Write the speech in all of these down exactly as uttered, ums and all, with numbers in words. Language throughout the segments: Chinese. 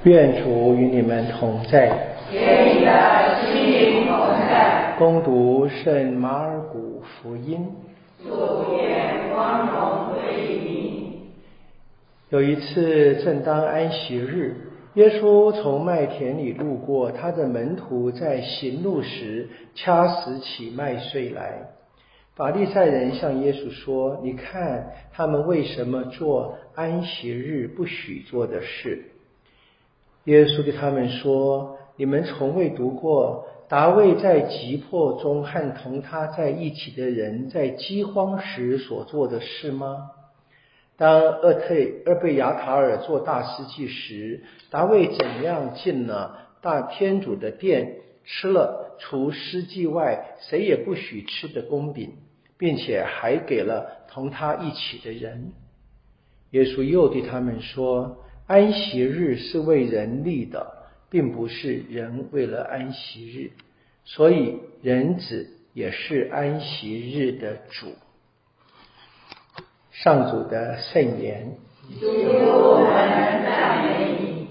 愿主与你们同在， 愿你的心灵同在。 恭读圣马尔谷福音。 主愿光荣归你。 有一次，正当安息日，耶稣从麦田里路过，他的门徒在行路时掐死起麦穗来。法利赛人向耶稣说：“你看，他们为什么做安息日不许做的事？”耶稣对他们说：“你们从未读过达卫在急迫中和同他在一起的人在饥荒时所做的事吗？当厄退厄贝亚塔尔做大司祭时，达卫怎样进了大天主的殿，吃了除司祭外谁也不许吃的公饼，并且还给了同他一起的人。”耶稣又对他们说：“安息日是为人立的，并不是人为了安息日，所以人子也是安息日的主。”上主的圣言。 主，我们赞美你。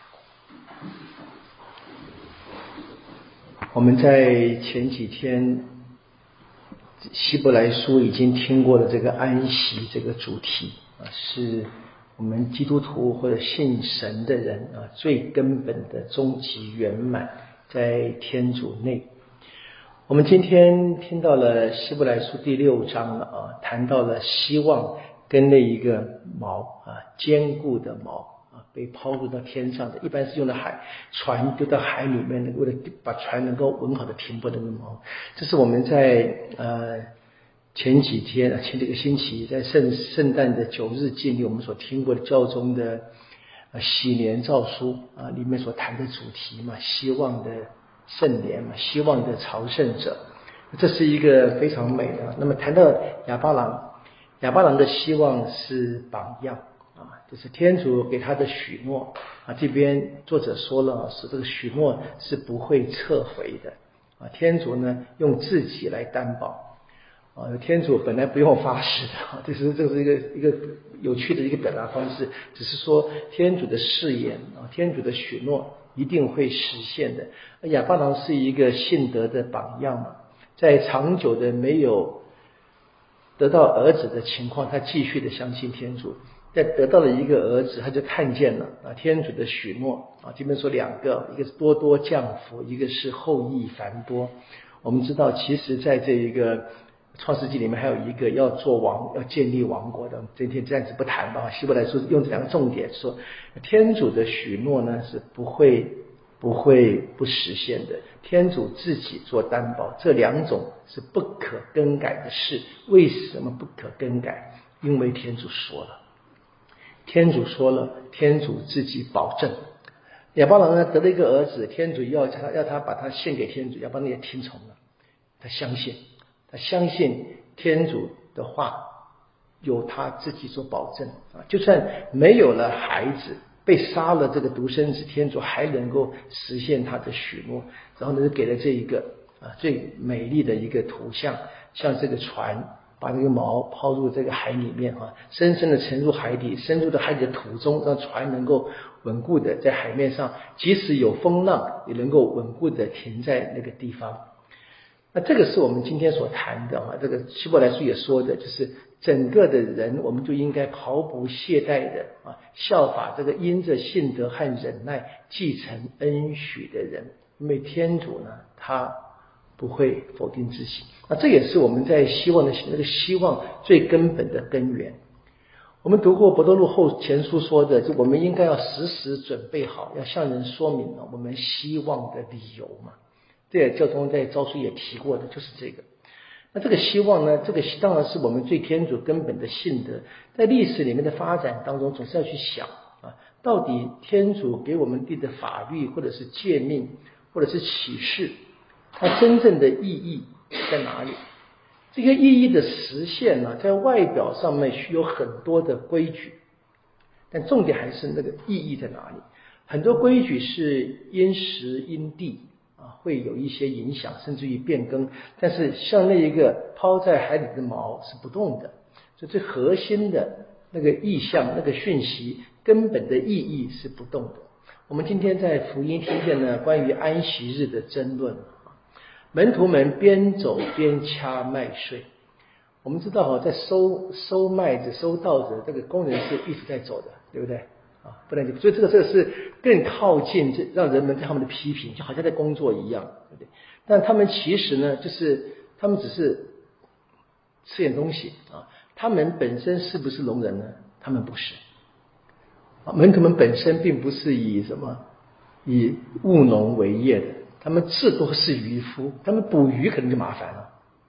我们在前几天希伯来书已经听过了这个安息这个主题啊，是我们基督徒或者信神的人啊最根本的终极圆满，在天主内。我们今天听到了希伯来书第六章了啊，谈到了希望跟那一个锚啊，坚固的锚啊，被抛入到天上的，一般是用的海船丢到海里面，为了把船能够稳好的停泊的那个锚。这是我们在呃前几天前几个星期在圣圣诞的九日敬礼我们所听过的教宗的呃喜年诏书啊里面所谈的主题嘛，希望的圣年嘛，希望的朝圣者，这是一个非常美的。那么谈到亚巴郎，亚巴郎的希望是榜样啊，就是天主给他的许诺啊，这边作者说了，是这个许诺是不会撤回的啊，天主呢用自己来担保啊，天主本来不用发誓的，这是这是一个一个有趣的一个表达方式，只是说天主的誓言啊，天主的许诺一定会实现的。亚巴郎是一个信德的榜样嘛，在长久的没有得到儿子的情况，他继续的相信天主，在得到了一个儿子，他就看见了啊天主的许诺啊，这边说两个，一个是多多降福，一个是后裔繁多。我们知道，其实在这一个创世纪里面还有一个要做王，要建立王国的，今天暂时不谈吧。希伯来书用这两个重点说，天主的许诺呢是不会不会不实现的，天主自己做担保，这两种是不可更改的事。为什么不可更改？因为天主说了，天主说了，天主自己保证。亚巴郎呢得了一个儿子，天主要他要他把他献给天主，亚巴郎也听从了，他相信，他相信天主的话由他自己做保证啊，就算没有了孩子，被杀了这个独生子，天主还能够实现他的许诺。然后呢，给了这一个啊最美丽的一个图像，像这个船把那个锚抛入这个海里面啊，深深的沉入海底，深入到海底的土中，让船能够稳固的在海面上，即使有风浪，也能够稳固的停在那个地方。那这个是我们今天所谈的啊，这个希伯来书也说的，就是整个的人，我们就应该毫不懈怠的啊，效法这个因着信德和忍耐继承恩许的人，因为天主呢，他不会否定自己。那这也是我们在希望的那个希望最根本的根源。我们读过伯多禄后前书说的，就我们应该要时时准备好，要向人说明了我们希望的理由嘛。这也教宗在诏书也提过的，就是这个。那这个希望呢，这个当然是我们最天主根本的信德，在历史里面的发展当中，总是要去想啊，到底天主给我们定的法律或者是诫命或者是启示，它真正的意义在哪里？这个意义的实现呢，在外表上面有很多的规矩，但重点还是那个意义在哪里？很多规矩是因时因地啊，会有一些影响，甚至于变更。但是像那一个抛在海里的锚是不动的，所以最核心的那个意象、那个讯息、根本的意义是不动的。 我们今天在福音听见呢关于安息日的争论，门徒们边走边掐麦穗。我们知道在收收麦子收稻子，这个工人是一直在走的，对不对啊？不然就所以这个这个是更靠近，这让人们对他们的批评，就好像在工作一样，对不对？但他们其实呢，就是他们只是吃点东西啊。他们本身是不是聋人呢？他们不是。门徒们本身并不是以什么以务农为业的，他们至多是渔夫，他们捕鱼可能就麻烦了。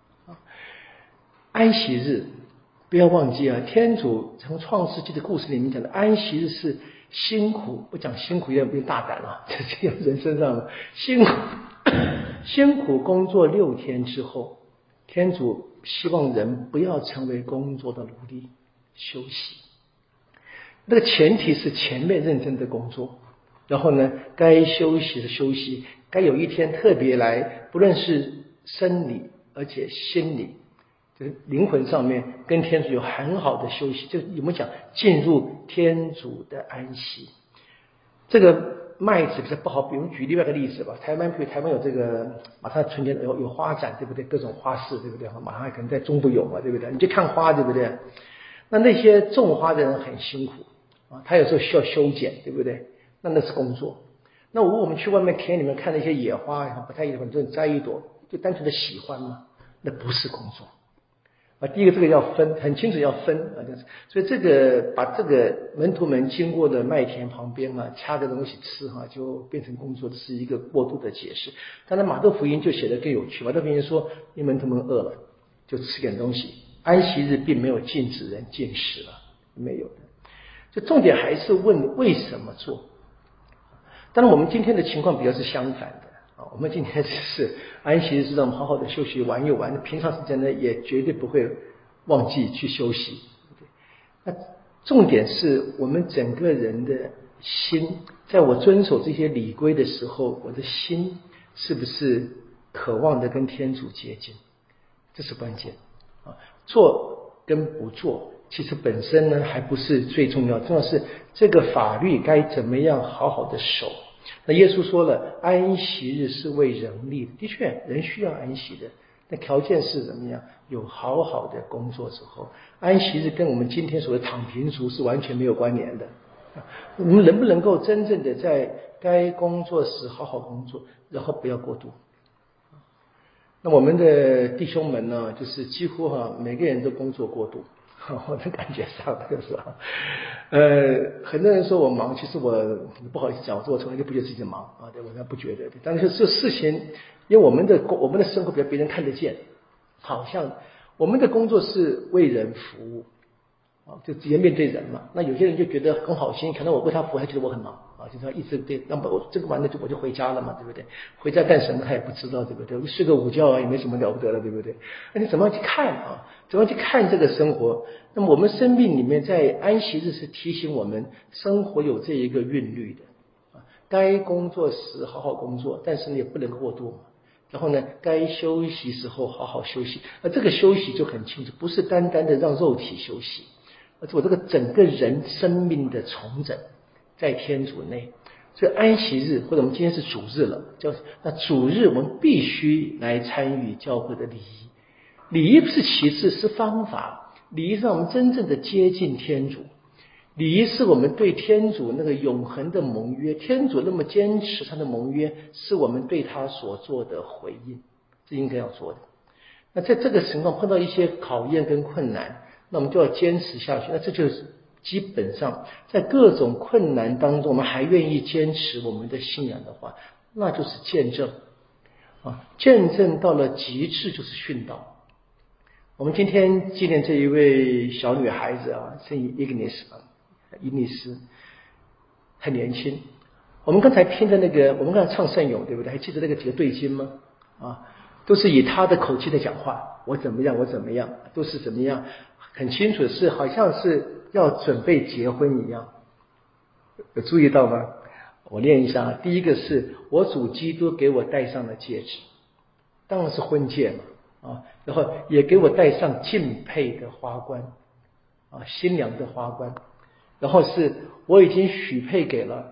安息日不要忘记啊，天主从创世纪的故事里面讲的安息日是辛苦，不讲辛苦有点大胆了，这是人身上的辛苦辛苦工作六天之后，天主希望人不要成为工作的奴隶，休息。那个前提是前面认真的工作，然后呢，该休息的休息，该有一天特别来，不论是生理而且心理，就是灵魂上面跟天主有很好的休息，就有没有讲进入天主的安息。这个麦子比较不好，比如举另外一个例子吧，台湾比如台湾有这个马上春天有有花展，对不对？各种花市，对不对？马上可能在中部有嘛，对不对？你去看花，对不对？那那些种花的人很辛苦啊，他有时候需要修剪，对不对？那那是工作。那如果我们去外面田里面看那些野花，不太喜欢，就摘一朵，就单纯的喜欢嘛，那不是工作啊。第一个这个要分，很清楚要分啊，所以这个把这个门徒们经过的麦田旁边啊，掐的东西吃哈、啊，就变成工作，这是一个过度的解释。当然马窦福音就写得更有趣，马窦福音说，因为门徒们饿了，就吃点东西。安息日并没有禁止人进食了，没有的。就重点还是问为什么做。当然我们今天的情况比较是相反的啊，我们今天只是安息日是让我们好好的休息玩一玩，平常时间呢也绝对不会忘记去休息。那重点是我们整个人的心，在我遵守这些礼规的时候，我的心是不是渴望的跟天主接近，这是关键啊。做跟不做其实本身呢还不是最重要，重要是这个法律该怎么样好好的守。那耶稣说了，安息日是为人立的，的确人需要安息的，那条件是怎么样？有好好的工作之后。安息日跟我们今天所谓躺平族是完全没有关联的。我们能不能够真正的在该工作时好好工作，然后不要过度。那我们的弟兄们呢，就是几乎哈、啊、每个人都工作过度，我的感觉上就是啊，呃，很多人说我忙，其实我不好意思讲，我说我从来就不觉得自己忙啊，对，我不觉得。但是这事情，因为我们的我们的生活比别人看得见，好像我们的工作是为人服务啊，就直接面对人嘛。那有些人就觉得很好心，可能我为他服务，他觉得我很忙啊，就是他一直对，那么我这个完了就我就回家了嘛，对不对？回家干什么他也不知道，对不对？睡个午觉啊，也没什么了不得了，对不对？那你怎么样去看啊？怎么样去看这个生活？那么我们生命里面在安息日是提醒我们，生活有这一个韵律的啊，该工作时好好工作，但是你也不能过度嘛。然后呢，该休息时候好好休息。而这个休息就很清楚，不是单单的让肉体休息，而是我这个整个人生命的重整在天主内。所以安息日或者我们今天是主日了，叫那主日我们必须来参与教会的礼仪。礼仪不是其次，是方法。礼仪是让我们真正的接近天主。礼仪是我们对天主那个永恒的盟约，天主那么坚持他的盟约，是我们对他所做的回应，这应该要做的。那在这个情况碰到一些考验跟困难，那我们就要坚持下去。那这就是基本上在各种困难当中，我们还愿意坚持我们的信仰的话，那就是见证啊，见证到了极致就是殉道。我们今天纪念这一位小女孩子啊，圣伊格涅斯啊，伊尼斯，很年轻。我们刚才听的那个，我们刚才唱圣咏，对不对？还记得那个几个对经吗？啊，都是以他的口气在讲话，我怎么样，我怎么样，都是怎么样，很清楚的是，好像是要准备结婚一样。有注意到吗？我念一下，第一个是我主基督给我戴上了戒指，当然是婚戒嘛。啊，然后也给我戴上敬佩的花冠，啊，新娘的花冠，然后是我已经许配给了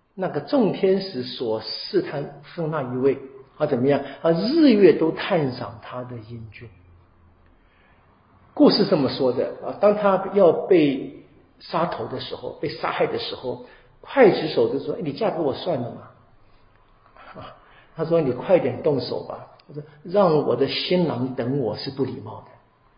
那个众天使所试探生那一位，他怎么样？啊，日月都探赏他的英俊。故事这么说的啊，当他要被杀头的时候，被杀害的时候，刽子手就说：“你嫁给我算了嘛。”啊，他说：“你快点动手吧。”他说：“让我的新郎等我是不礼貌的。”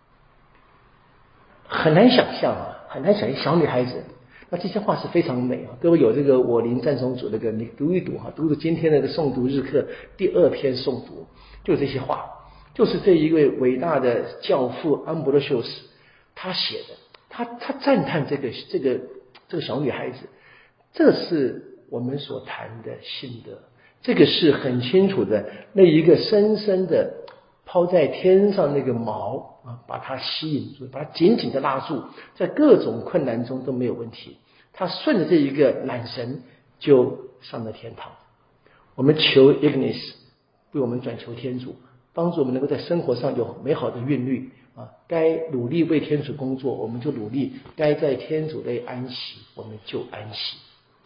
很难想象啊，很难想象小女孩子。那这些话是非常美啊！各位有这个我灵赞颂组那个，你读一读哈，读读今天的这个诵读日课第二篇诵读，就这些话，就是这一位伟大的教父安伯罗修斯他写的，他他赞叹这个这个这个小女孩子，这是我们所谈的信德，这个是很清楚的，那一个深深的抛在天上那个锚啊，把它吸引住，把它紧紧的拉住，在各种困难中都没有问题。他顺着这一个缆绳就上了天堂。我们求 Ignis 为我们转求天主，帮助我们能够在生活上有美好的韵律啊！该努力为天主工作，我们就努力；该在天主内安息，我们就安息。